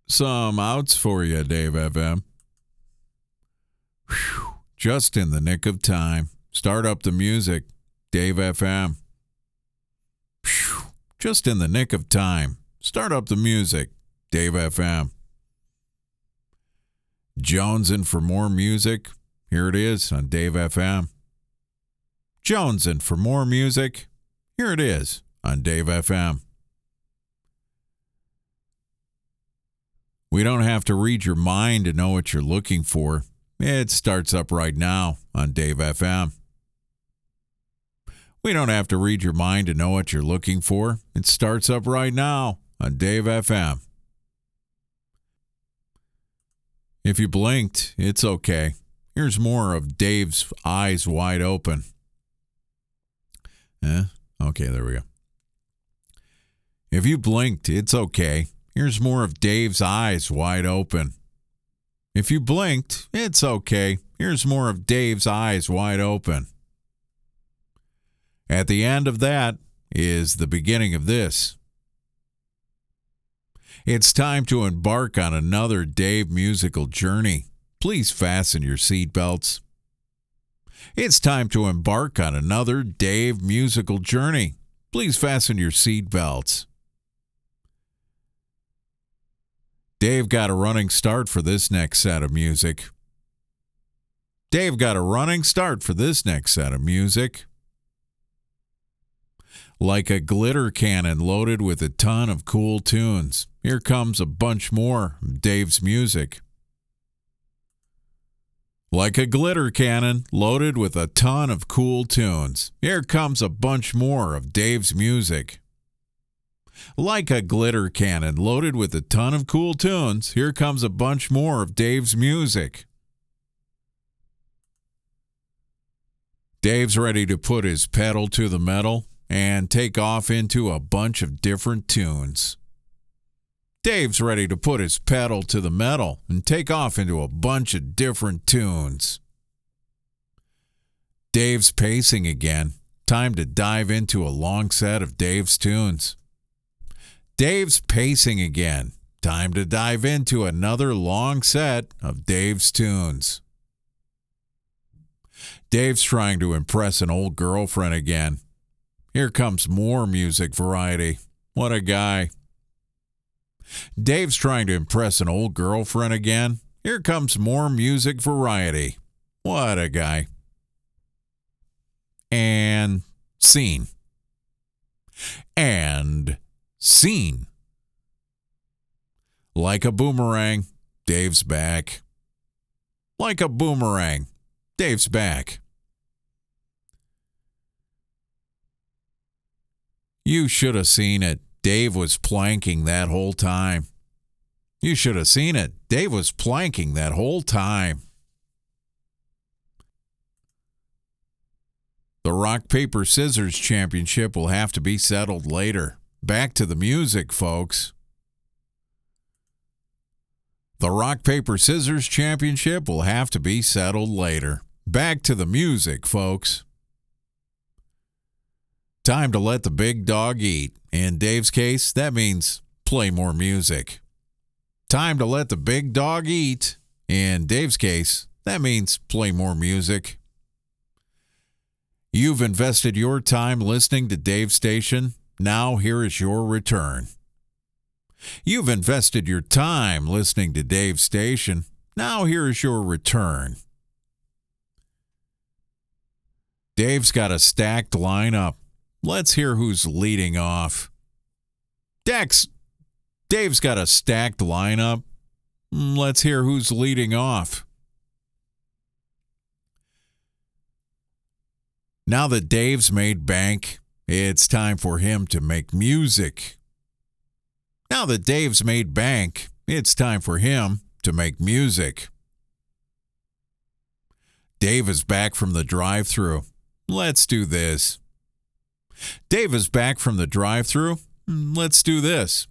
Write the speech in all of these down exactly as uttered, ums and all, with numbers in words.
Some outs for you, Dave F M. Whew, just in the nick of time. Start up the music, Dave F M. Whew, just in the nick of time. Start up the music, Dave F M. Jonesing for more music. Here it is on Dave F M. Jonesing for more music. Here it is on Dave F M. We don't have to read your mind to know what you're looking for. It starts up right now on Dave F M. We don't have to read your mind to know what you're looking for. It starts up right now on Dave F M. If you blinked, it's okay. Here's more of Dave's Eyes Wide Open. Eh? Okay, there we go. If you blinked, it's okay. Here's more of Dave's Eyes Wide Open. If you blinked, it's okay. Here's more of Dave's Eyes Wide Open. At the end of that is the beginning of this. It's time to embark on another Dave musical journey. Please fasten your seatbelts. It's time to embark on another Dave musical journey. Please fasten your seatbelts. Dave got a running start for this next set of music. Dave got a running start for this next set of music. Like a glitter cannon loaded with a ton of cool tunes, here comes a bunch more of Dave's music. Like a glitter cannon loaded with a ton of cool tunes, here comes a bunch more of Dave's music. Like a glitter cannon loaded with a ton of cool tunes, here comes a bunch more of Dave's music. Dave's ready to put his pedal to the metal and take off into a bunch of different tunes. Dave's ready to put his pedal to the metal and take off into a bunch of different tunes. Dave's pacing again. Time to dive into a long set of Dave's tunes. Dave's pacing again. Time to dive into another long set of Dave's tunes. Dave's trying to impress an old girlfriend again. Here comes more music variety. What a guy. Dave's trying to impress an old girlfriend again. Here comes more music variety. What a guy. And scene. And scene. Like a boomerang, Dave's back. Like a boomerang, Dave's back. You should have seen it. Dave was planking that whole time. You should have seen it. Dave was planking that whole time. The Rock, Paper, Scissors Championship will have to be settled later. Back to the music, folks. The Rock, Paper, Scissors Championship will have to be settled later. Back to the music, folks. Time to let the big dog eat. In Dave's case, that means play more music. Time to let the big dog eat. In Dave's case, that means play more music. You've invested your time listening to Dave's station. Now here is your return. You've invested your time listening to Dave's station. Now here is your return. Dave's got a stacked lineup. Let's hear who's leading off. Dex, Dave's got a stacked lineup. Let's hear who's leading off. Now that Dave's made bank, it's time for him to make music. Now that Dave's made bank, it's time for him to make music. Dave is back from the drive-thru. Let's do this. Dave is back from the drive-thru. Let's do this.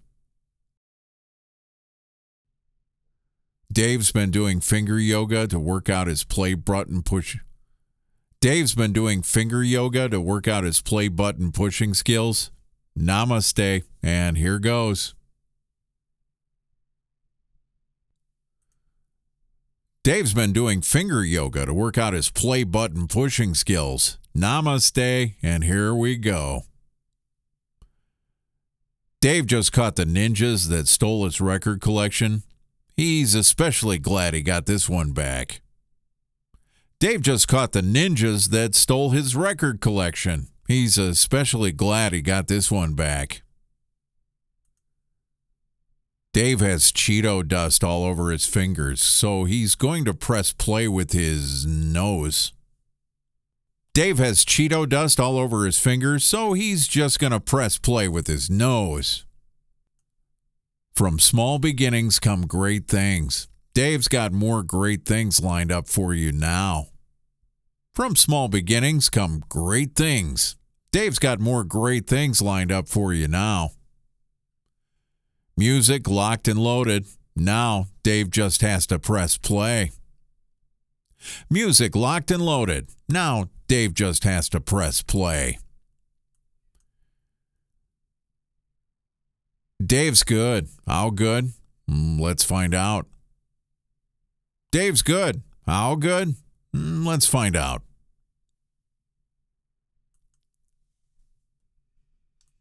Dave's been doing finger yoga to work out his play button push. Dave's been doing finger yoga to work out his play button pushing skills. Namaste, and here goes. Dave's been doing finger yoga to work out his play button pushing skills. Namaste, and here we go. Dave just caught the ninjas that stole his record collection. He's especially glad he got this one back. Dave just caught the ninjas that stole his record collection. He's especially glad he got this one back. Dave has Cheeto dust all over his fingers, so he's going to press play with his nose. Dave has Cheeto dust all over his fingers, so he's just going to press play with his nose. From small beginnings come great things. Dave's got more great things lined up for you now. From small beginnings come great things. Dave's got more great things lined up for you now. Music locked and loaded. Now Dave just has to press play. Music locked and loaded. Now Dave just has to press play. Dave's good. How good? Let's find out. Dave's good. How good? Let's find out.